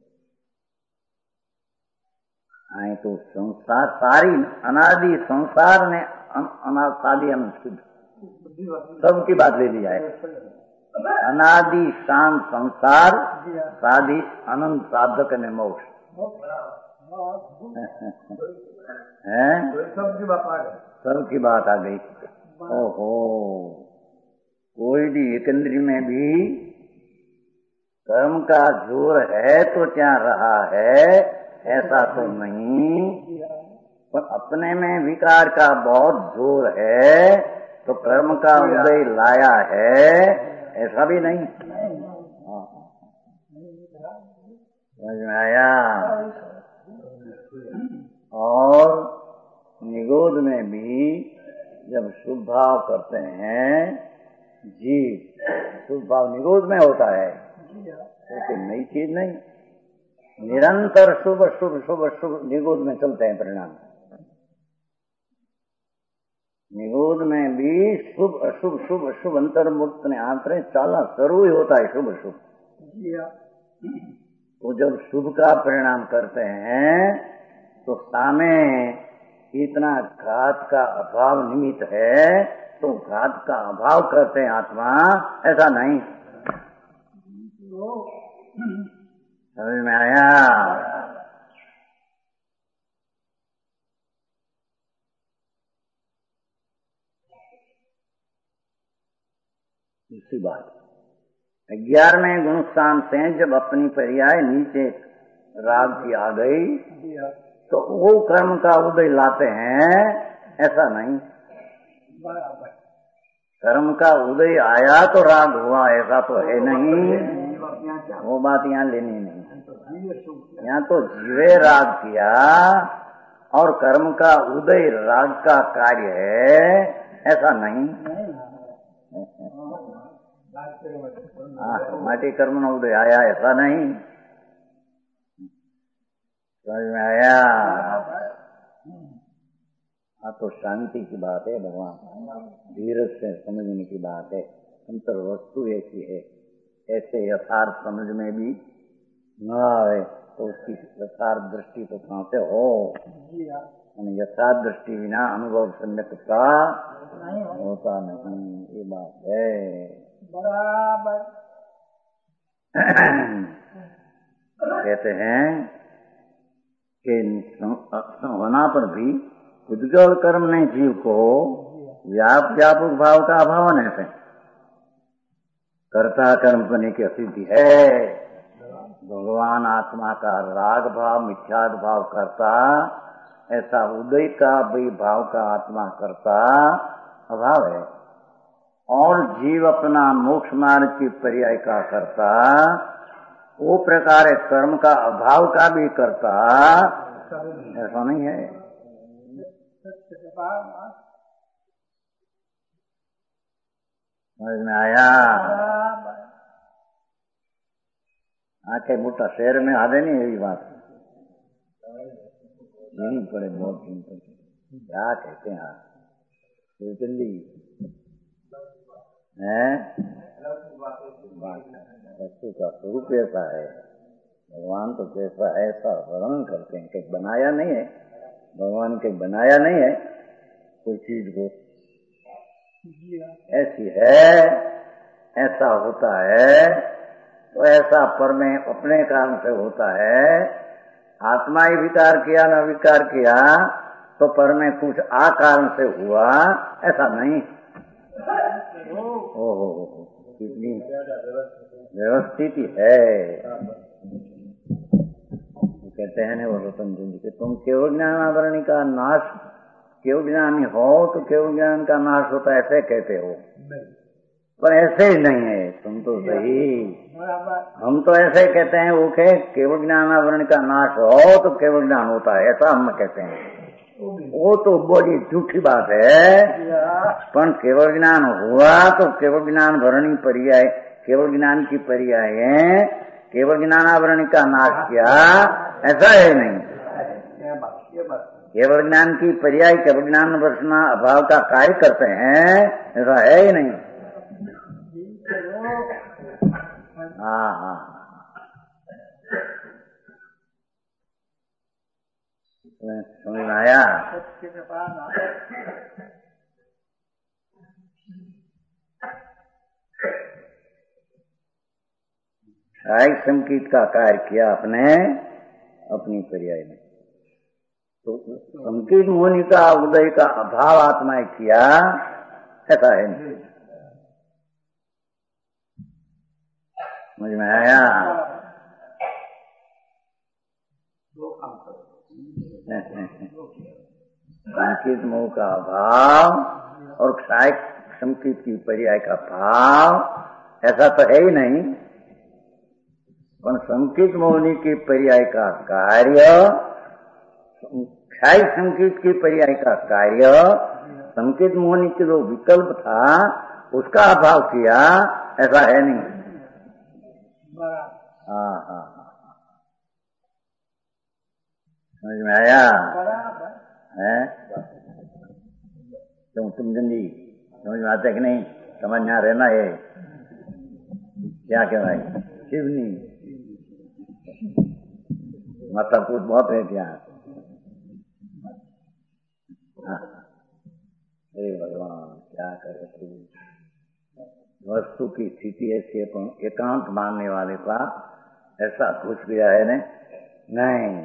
आए तो संसार सारी अनादि संसार ने अनादि अनुष्ठित सबकी बात ले ली जाए। अनादि शांत संसार साधि अनंत साधक ने मोक्ष है, सबकी बात आ गई, सबकी बात आ गई। ओहो, कोई भी एकंदरी में भी कर्म का जोर है तो क्या रहा है, ऐसा तो नहीं, पर अपने में विकार का बहुत जोर है तो कर्म का उदय लाया है, ऐसा भी नहीं। समझ में आया? और निरोध में भी जब शुभ भाव करते हैं, जीव शुभ भाव निरोध में होता है, तो नई चीज नहीं, निरंतर शुभ शुभ शुभ शुभ निरोध में चलते हैं परिणाम। निरोध में भी शुभ अशुभ शुभ अशुभ अंतर्मुक्त ने आंतरे चाला शुरू ही होता है शुभ शुभ। तो जब शुभ का परिणाम करते हैं तो सामे इतना घात का अभाव निमित्त है, तो घात का अभाव करते हैं आत्मा, ऐसा नहीं। समझ में आया? दूसरी बात, ग्यारहवें गुण स्थान से जब अपनी पर्याय नीचे राग की आ गई तो वो कर्म का उदय लाते हैं, ऐसा नहीं। कर्म का उदय आया तो राग हुआ, ऐसा तो है नहीं, वो बात यहाँ लेनी नहीं। यहाँ तो जीवे राग किया और कर्म का उदय राग का कार्य है, ऐसा नहीं। हाँ, माटी कर्म न उदय आया, ऐसा नहीं। समझ में आया? हाँ, तो शांति की बात है भगवान, धीरज से समझने की बात है। अंतर वस्तु ऐसी है, ऐसे यथार्थ समझ में भी न आए तो उसकी यथार्थ दृष्टि तो कहाँ से हो। यथार्थ दृष्टि बिना अनुभव सम्यक का होता नहीं, ये बात है बराबर। कहते हैं कि होना पर भी उद्गल कर्म ने जीव को व्याप व्यापक भाव का अभाव होने से कर्ता कर्मपनि की असिद्धि है। भगवान आत्मा का राग भाव मिथ्याद भाव करता, ऐसा उदय का भी भाव का आत्मा करता अभाव है। और जीव अपना मोक्ष मार्ग की पर्याय का करता, वो प्रकार है कर्म का अभाव का भी करता, ऐसा नहीं है। समझ में आया? आके मोटा शहर में आ नहीं यही बात यही पड़े बहुत दिन तक। क्या कहते हैं आप दिल्ली है? वस्तु का स्वरूप ऐसा है, भगवान तो जैसा ऐसा वर्णन करते हैं। कहीं बनाया नहीं है भगवान, कहीं बनाया नहीं है कोई चीज को, ऐसी है, ऐसा होता है। तो ऐसा पर में अपने कारण से होता है। आत्मा ही विकार किया न विकार किया तो पर में कुछ आ कारण से हुआ, ऐसा नहीं। ओहो कितनी व्यवस्थित है। कहते हैं वो रतन जी के, तुम केवल ज्ञानावरणी का नाश, केवल ज्ञानी हो तो केवल ज्ञान का नाश होता है ऐसे कहते हो, पर ऐसे ही नहीं है। तुम तो सही, हम तो ऐसे कहते हैं वो के केवल ज्ञानावरण का नाश हो तो केवल ज्ञान होता है, ऐसा हम कहते हैं। वो तो बड़ी झूठी बात है। पर केवल ज्ञान हुआ तो केवल ज्ञान भरणी पर्याय, केवल ज्ञान की पर्याय है, केवल ज्ञानावरण का नाश किया, ऐसा है नहीं। केवल ज्ञान की पर्याय केवल ज्ञान वर्षना अभाव का कार्य करते हैं, ऐसा है ही नहीं। हाँ हाँ समझ में आया? साइक संकेत का कार्य किया अपने अपनी पर्याय में, तो संकेत होने का उदय का अभाव आत्मा किया, ऐसा है नहीं। समझ में आया? संकेत मोह का अभाव और साइक संकेत की पर्याय का भाव, ऐसा तो है ही नहीं। पर संकेत मोहनी की पर्याय का कार्य, क्षाई संकेत की पर्याय का कार्य, संकेत मोहनी के जो विकल्प था उसका अभाव किया, ऐसा है नहीं। हाँ हाँ समझ में आया? है तुम तुम जल्दी समझ में आता है कि नहीं? समझ यहाँ रहना है। क्या कह रहा है? शिवनी माता पूत बहुत है क्या? अरे भगवान क्या करे तू। वस्तु की स्थिति ऐसी है, पर एकांत मानने वाले का ऐसा घुस गया है ने? नहीं,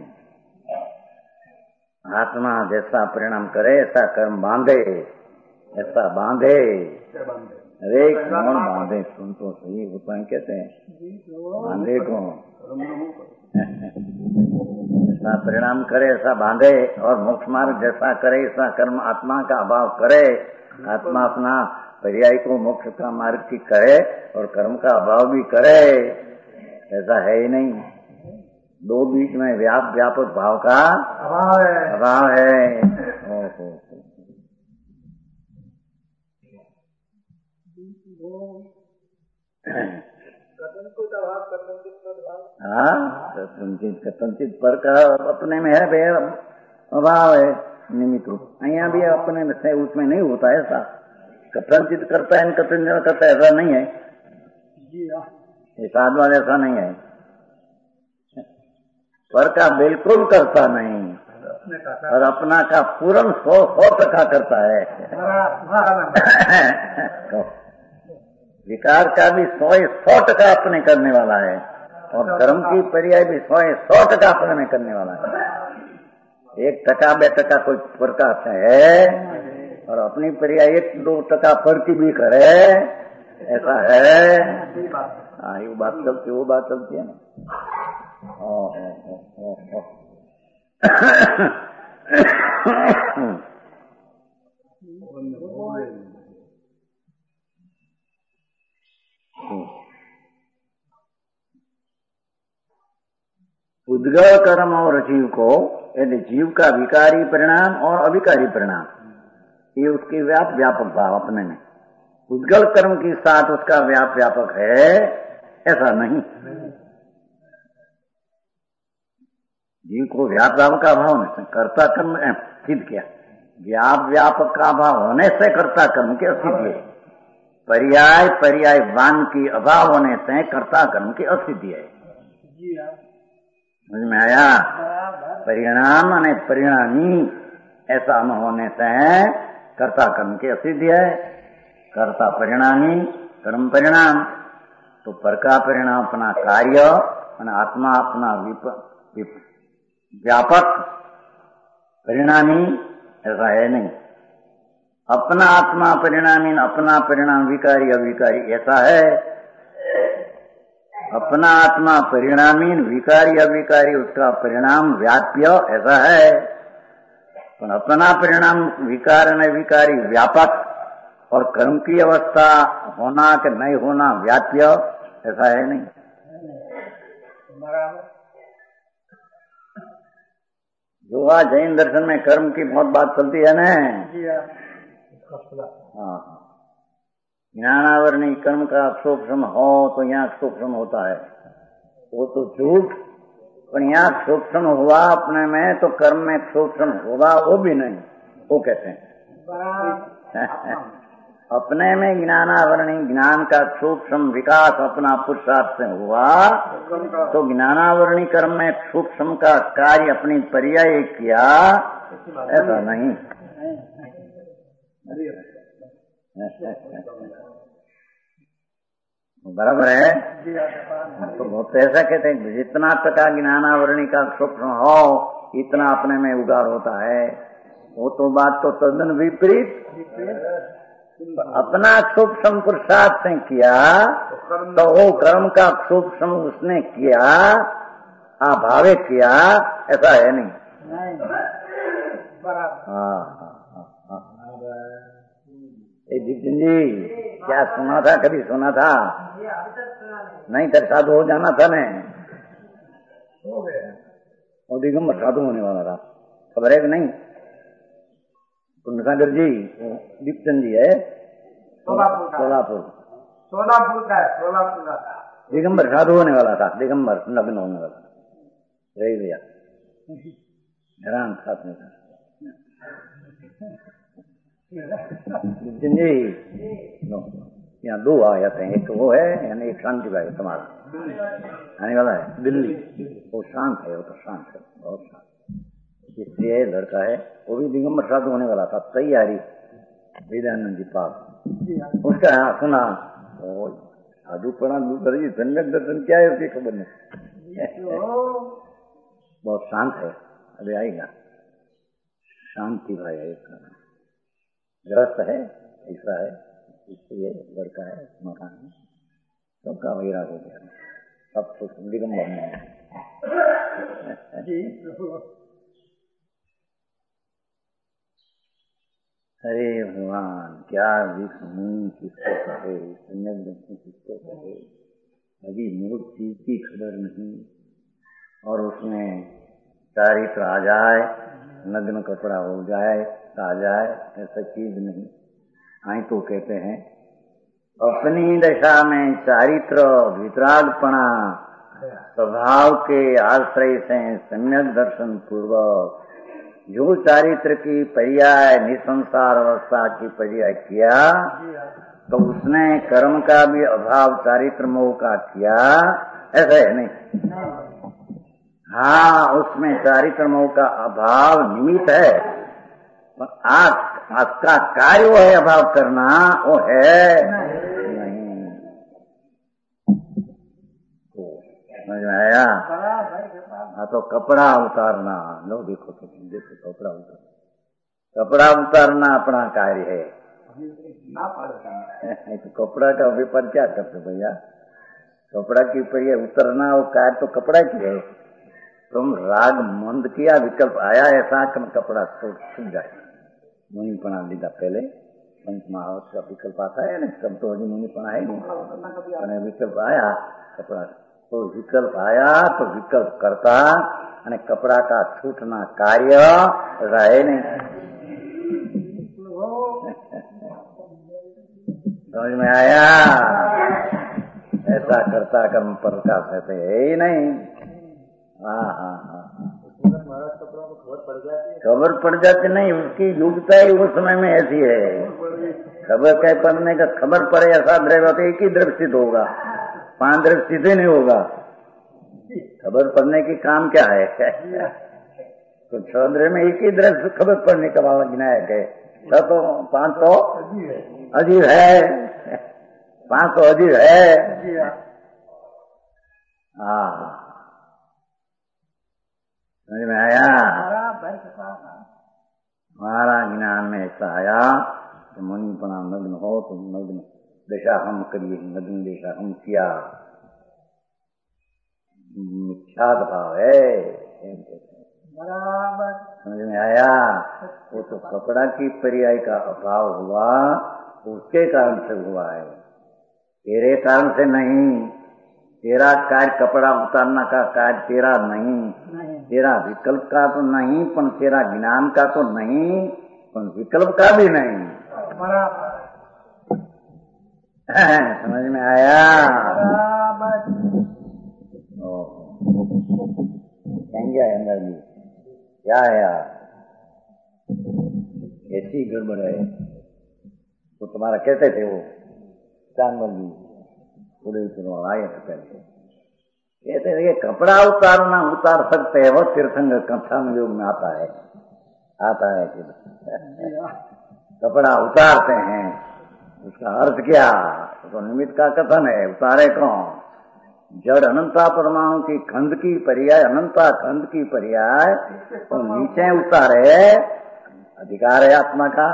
आत्मा जैसा परिणाम करे ऐसा कर्म बांधे, ऐसा बांधे। अरे कौन बांधे? सुन तो सही, वो तो कहते हैं बांधे कौन? ऐसा परिणाम करे ऐसा बांधे, और मोक्ष मार्ग जैसा करे ऐसा कर्म आत्मा का अभाव करे। आत्मा अपना पर्याय को मोक्ष का मार्ग की करे और कर्म का अभाव भी करे, ऐसा है ही नहीं। दो बीच में व्याप व्यापक भाव का अभाव है, अभाव है। ओहो हाँ, कथनचित कथनचित पर का अपने में है भे अभाव है निमित्त रूप। यहाँ भी अपने में से उसमें नहीं होता है ऐसा। कथनचित करता है, कथन करता है, ऐसा नहीं है। ये साधवा ऐसा नहीं है। पर का बिल्कुल करता नहीं, और अपना का पूर्ण सौ सौ टका करता है। विकार का भी सौ सौ टका अपने करने वाला है, और कर्म की पर्याय भी सौ सौ टका अपने में करने वाला है। एक टका बे टका कोई प्रकार से है, और अपनी पर्याय एक दो टका फर्क भी करे, ऐसा है। हाँ, ये बात चलती वो बात चलती है ना। ओ, ओ, ओ, ओ, ओ। उद्गल कर्म और जीव को, यदि जीव का विकारी परिणाम और अविकारी परिणाम, ये उसके व्याप व्यापक भाव अपने में, उद्गल कर्म के साथ उसका व्याप व्यापक है, ऐसा नहीं। जीव को व्याप व्यापक का भाव नहीं, कर्ता कर्म सिद्ध किया। व्याप व्यापक का भाव होने से कर्ता कर्म की असिद्धि है। पर्याय पर्याय वान की अभाव होने से कर्ता कर्म की असिद्धि है। समझ में आया? परिणाम और परिणामी ऐसा न होने से कर्ता कर्म की असिद्धि है। कर्ता परिणामी, कर्म परिणाम, तो पर का परिणाम अपना कार्य और आत्मा अपना विप, विप, व्यापक परिणामी, ऐसा है नहीं। अपना आत्मा परिणामी, अपना परिणाम विकारी अविकारी, ऐसा है। अपना आत्मा परिणामी, विकारी अविकारी, उसका परिणाम व्याप्य, ऐसा है। पर अपना परिणाम विकार न विकारी व्यापक और कर्म की अवस्था होना कि नहीं होना व्याप्य, ऐसा है नहीं। जो आज जैन दर्शन में कर्म की बहुत बात चलती है ना। हाँ, ज्ञानावरणी कर्म का सूक्ष्म हो तो यहाँ सूक्ष्म होता है, वो तो झूठ। पर यहाँ सूक्ष्म हुआ अपने में तो कर्म में सूक्ष्म होगा वो भी नहीं, वो कहते हैं। अपने में ज्ञानावरणी ज्ञान का सूक्ष्म विकास अपना पुरुषार्थ से हुआ तो ज्ञानावरणी कर्म में सूक्ष्म का कार्य अपनी पर्याय किया, ऐसा नहीं। बराबर है। तो बहुत ऐसा कहते हैं जितना टका ज्ञानावरणी का सूक्ष्म हो इतना अपने में उगार होता है। वो तो बात तो तद्दन विपरीत। अपना सूक्ष्म पुरुषार्थ से किया तो वो कर्म का सूक्ष्म उसने किया, अभावे किया, ऐसा है नहीं। हाँ हाँ जी, क्या सुना था? कभी सुना था? नहीं तो साधु हो जाना था ने। और दिगंबर साधु होने वाला था, खबर है कि नहीं? पुण्यसागर जी, दीपचंद जी है, सोलापुर सोलापुर का है, सोलापुर का था। दिगंबर साधु होने वाला था, दिगंबर नग्न होने वाला रही भैया, हैरान साथ में था। दीपचंद जी यहाँ दो आ जाते हैं, एक वो है यानी एक शांति भाई तुम्हारा आने वाला है दिल्ली, वो शांत है, वो तो शांत है, बहुत शांत। स्त्री है, लड़का है, वो भी दिगंबर साधु होने वाला था, तैयारी वेदानंद जी पास। उसका सुना साधु पढ़ा दूसरी सम्यक दर्शन क्या है उसकी खबर नहीं। बहुत शांत है, अभी आएगा। शांति भाई है, ग्रस्त है, ऐसा है, स्त्री है, लड़का है, मकान है, सबका वैराग हो गया, सब तो दिगंबर में है। अरे भगवान, क्या विष्णु किसको कहे, सम्यक दर्शन किसको कहे, अभी मूर्ति की खबर नहीं। और उसमें चारित्र आ जाए, नग्न कपड़ा हो जाए, आ जाए, ऐसा चीज नहीं। आई तो कहते हैं अपनी दशा में चारित्र वितरागपणा स्वभाव के आश्रय से सम्यक दर्शन पूर्वक जो चारित्र की पर्याय निसंसार अवस्था की पर्याय किया तो उसने कर्म का भी अभाव चारित्र मोह का किया, ऐसा है नहीं। हाँ, उसमें चारित्र मोह का अभाव निमित्त है, पर आपका कार्य वो है अभाव करना, वो है नहीं। समझ में आया? हाँ, तो कपड़ा उतारना, लो देखो तो देखो कपड़ा उतारना, कपड़ा उतारना अपना कार्य है, तो कपड़ा का व्यापार क्या करते भैया? कपड़ा की परिया उतरना और कार तो कपड़ा की है। तुम राग मंद किया, विकल्प आया ऐसा कि कपड़ा छूट जाए। मुनिपणा लीधा पहले पंच महावत का विकल्प आता है ना, तब तो अभी मुनिपणा है नहीं, विकल्प आया कपड़ा तो विकल्प आया तो विकल्प करता અને कपड़ा का छूटना कार्य रहे नहीं। समझ में आया? ऐसा करता कर्म प्रकाश रहते है ही नहीं। हाँ हाँ हाँ खबर पड़ जाती नहीं, उसकी योग्यता ही उस समय में ऐसी है। खबर कह पड़ने का खबर पड़े ऐसा रहेगा तो एक ही द्रव्य सिद्ध होगा, पांच द्रव्य सीधे नहीं होगा। खबर पड़ने की काम क्या है? तो छह द्रव्य में एक ही द्रव्य खबर पड़ने का वाला विनायक है। छह तो पांच तो अजीब है, पांच तो अजीब है। हाँ समझ में आया? हमारा ज्ञान में ऐसा आया कि मुनिपणा नग्न हो तो नग्न दशा हम करिए, नग्न दशा हम किया, मिथ्यात्व भाव है। बराबर समझ में आया? वो तो कपड़ा की पर्याय का अभाव हुआ, उसके कारण से हुआ है, तेरे कारण से नहीं। तेरा कार्य कपड़ा उतारना का कार्य तेरा नहीं, नहीं। तेरा विकल्प का तो नहीं, पर तेरा ज्ञान का तो नहीं, पर विकल्प का भी नहीं। समझ में आया? कहेंगे अंदर जी क्या है यार, ऐसी गड़बड़ है। तो तुम्हारा कहते थे वो जानवर जी पूरे आए थे पहले, कहते थे कपड़ा उतारना उतार सकते हैं, वो तीर्थंकर कथन योग में आता है, आता है कि कपड़ा उतारते हैं, उसका अर्थ क्या? तो निमित्त का कथन है, उतारे कौन? जड़ अनंता परमाणु की खंड की पर्याय, अनंता खंड की पर्याय तो नीचे उतारे, अधिकार है आत्मा का।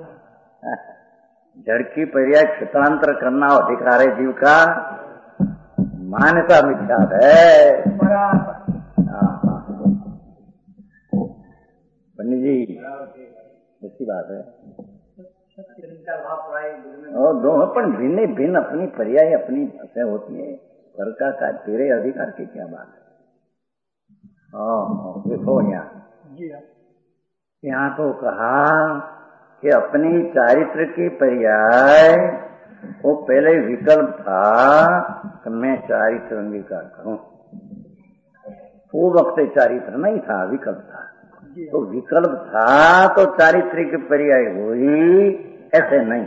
जड़ की पर्याय क्षेत्रांतर करना अधिकार है जीव का, मान्यता मिथ्या है। पंडित जी ऐसी बात है। और दोनों पर भिन्न भिन्न अपनी पर्याय अपनी भाषा होती है। घर का कार्य तेरे अधिकार की क्या बात है? हाँ देखो यहाँ यहाँ तो कहा कि अपनी चारित्र की पर्याय वो पहले विकल्प था कि मैं चारित्र अंगीकार करूं, वो वक्त चारित्र नहीं था, विकल्प था। तो विकल्प था तो चारित्र की पर्याय हुई, ऐसे नहीं।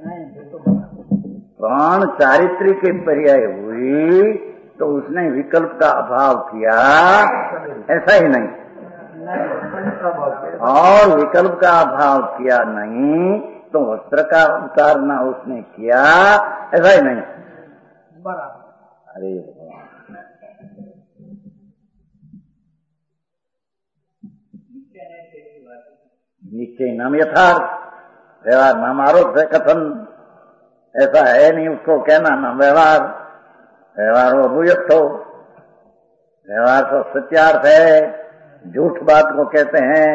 प्राण चारित्र की पर्याय हुई तो उसने विकल्प का अभाव किया, ऐसा ही नहीं। और विकल्प का अभाव किया नहीं तो वस्त्र का उतारना उसने किया, ऐसा ही नहीं। अरे निश्चय नाम यथार्थ, व्यवहार नाम आरोप है कथन, ऐसा है नहीं उसको कहना नाम व्यवहार। व्यवहार हो अभूयत हो, व्यवहार तो सत्यार्थ है, झूठ बात को कहते हैं,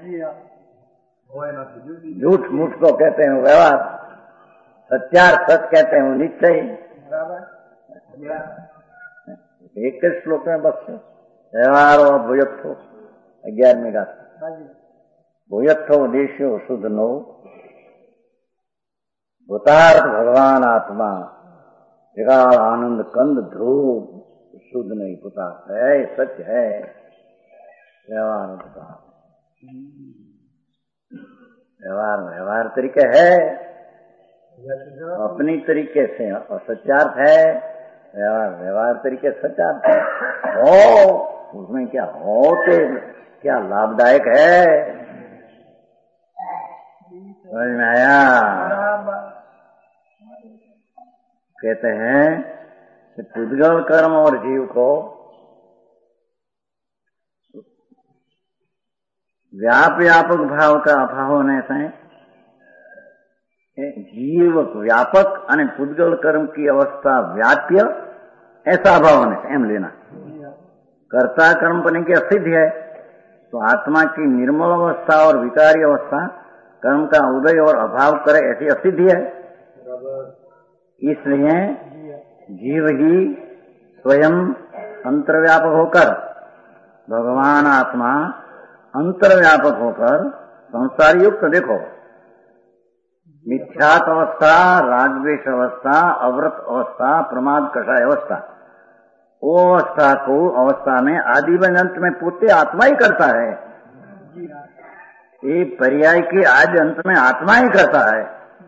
झूठ मूठ को कहते हैं व्यवहार, सत्यार्थ सच कहते हैं निश्चय। एक के श्लोक में बस व्यवहार हो अभूयत हो, ग्यारहवीं का भूयत हो देशो शुद्ध नो, भूतार्थ भगवान आत्मा विराट आनंद कंद ध्रुव शुद्ध नहीं पुता है, सच है। व्यवहार व्यवहार व्यवहार तरीके है, अपनी तरीके से सत्यार्थ है, व्यवहार व्यवहार तरीके सत्यार्थ है। हो उसमें क्या हो तो क्या लाभदायक है, समझ में आया? कहते हैं कि पुद्गल कर्म और जीव को व्याप व्यापक भाव का अभाव होने से જીવ વ્યાપક અને પૂતગલ કર્મ की अवस्था व्याप्य ऐसा भाव है एम लेना। कर्ता कर्म पने की असिद्ध है तो आत्मा की निर्मल अवस्था और विकारी अवस्था कर्म का उदय और अभाव करे ऐसी असिद्धि है। इसलिए जीव ही स्वयं अंतर्व्यापक होकर भगवान आत्मा अंतर्व्यापक होकर संसार युक्त देखो मिथ्यात अवस्था, रागद्वेष अवस्था, अव्रत अवस्था, प्रमाद कषाय अवस्था, वो अवस्था को अवस्था में आदि में अंत में पोते आत्मा ही करता है। ये पर्याय के आदि अंत में आत्मा ही करता है।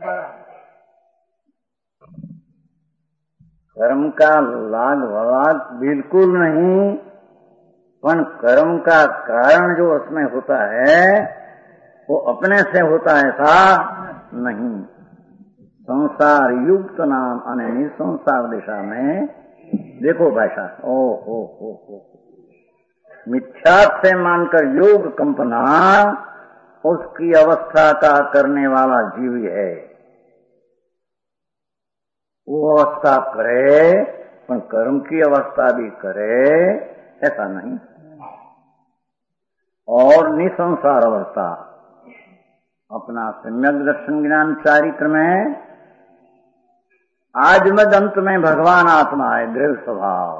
कर्म का लाग वलाग बिल्कुल नहीं, पर कर्म का कारण जो उसमें होता है वो अपने से होता है ऐसा नहीं। संसार युक्त नाम अने निसंसार दिशा में देखो भाषा ओ हो हो हो मिथ्यात से मानकर योग कंपना उसकी अवस्था का करने वाला जीव है। वो अवस्था करे पर कर्म की अवस्था भी करे ऐसा नहीं। और निसंसार अवस्था अपना सम्यक दर्शन ज्ञान चारित्र में आज मद अंत में भगवान आत्मा है दृढ़ स्वभाव।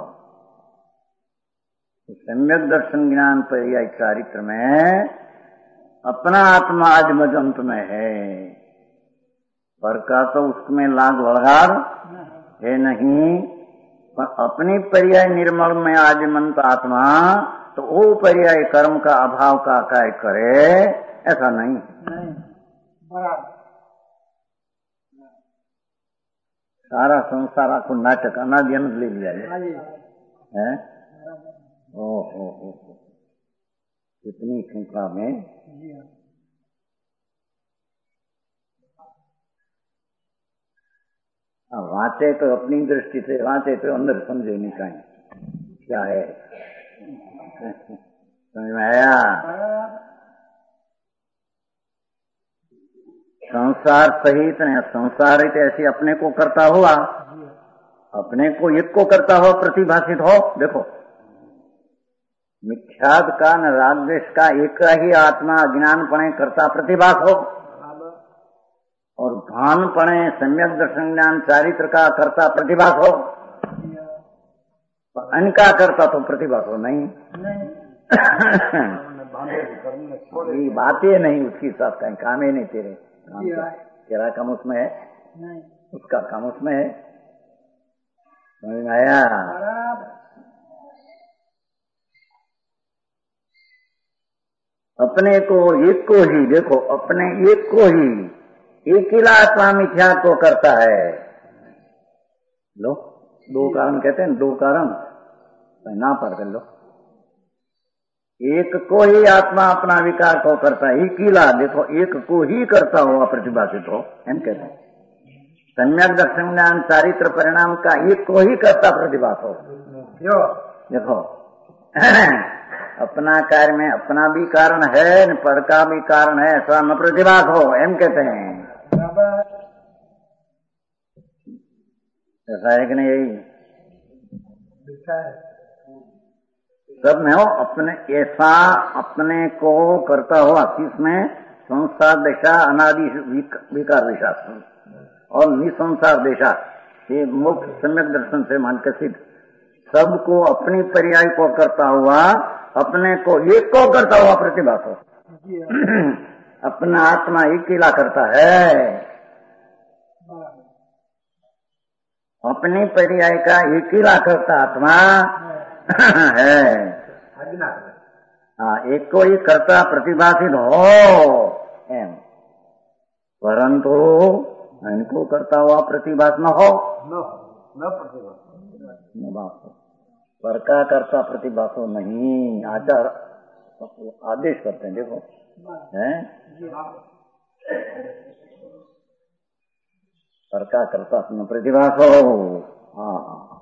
सम्यक दर्शन ज्ञान पर्याय चारित्र में अपना आत्मा आज मद अंत में है, पर का तो उसमें लाग वलगार है नहीं, पर अपनी पर्याय निर्मल में आजमंत आत्मा तो वो पर्याय कर्म का अभाव का काय करे ऐसा नहीं। नहीं बराबर सारा संसार आपको नाटक अनादि अनंत ले लिया है। ओ हो हो कितनी संख्या में अब वांचे तो अपनी दृष्टि से वांचे तो अंदर समझे नहीं कहीं क्या है समझ में आया। संसार सहित नहीं संसार हित ऐसी अपने को करता हुआ अपने को एक को करता हुआ प्रतिभाषित हो। देखो मिथ्याद का न रागद्वेष का एक ही आत्मा अज्ञान पणे करता प्रतिभास हो और भान पणे सम्यक दर्शन ज्ञान चारित्र का करता प्रतिभास हो, अनका करता तो प्रतिभास हो नहीं, नहीं। बातें नहीं उसकी साथ कहीं काम ही नहीं तेरे काम तेरा काम उसमें है नहीं, उसका काम उसमें है। समझ में आया। अपने को एक को ही देखो अपने एक को ही एक ही आत्मा मिथ्या को करता है। लो दो कारण कहते हैं, दो कारण ना पर कर लो। एक को ही आत्मा अपना विकार को करता है, एक ही ला देखो एक को ही करता हुआ प्रतिभाषित हो एम कहते हैं। सम्यक दर्शन ज्ञान चारित्र परिणाम का एक को ही करता प्रतिभास हो। देखो अपना कार्य में अपना भी कारण है न पर का भी कारण है ऐसा न प्रतिभास हो एम कहते हैं। ऐसा है कि नहीं? यही सब में हो अपने ऐसा अपने को करता हुआ किसमें संसार दिशा अनादि विकार दिशा और निसंसार दिशा ये मुख्य सम्यक दर्शन से मान के सिद्ध सबको अपनी पर्याय को करता हुआ अपने को एक को करता हुआ प्रतिभास हो। अपना आत्मा एक ला करता है, अपनी पर्याय का एक ला करता आत्मा है। हाँ एक को ही करता प्रतिभाषित हो एम, परंतु इनको करता हुआ प्रतिभास न हो न प्रतिभास पर का करता प्रतिभासो नहीं। आचार आदेश करते हैं देखो हैं पर का करता न प्रतिभासो। हाँ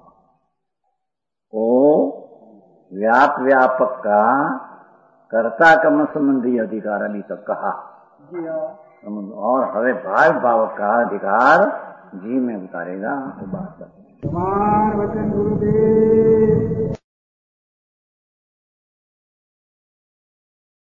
ओ व्याप व्यापक का कर्ता कर्म संबंधी अधिकार अभी तक कहा। और हवे भाव भाव का अधिकार जी में उतारेगा। तो बात वचन गुरुदेव